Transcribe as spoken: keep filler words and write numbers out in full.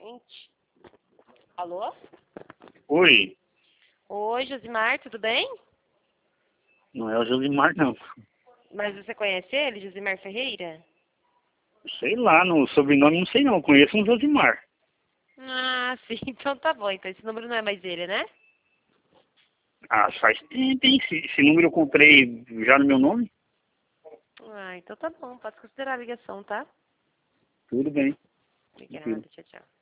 Gente. Alô? Oi, Oi, Josimar, tudo bem? não é o Josimar, não. Mas você conhece ele, Josimar Ferreira? Sei lá, no sobrenome não sei não, conheço um Josimar. Ah, sim, então tá bom. Então esse número não é mais ele, né? Ah, faz tempo, hein? Esse, esse número eu comprei já no meu nome? Ah, então tá bom. Pode considerar a ligação, tá? Tudo bem, tranquilo. Obrigada, tchau, tchau.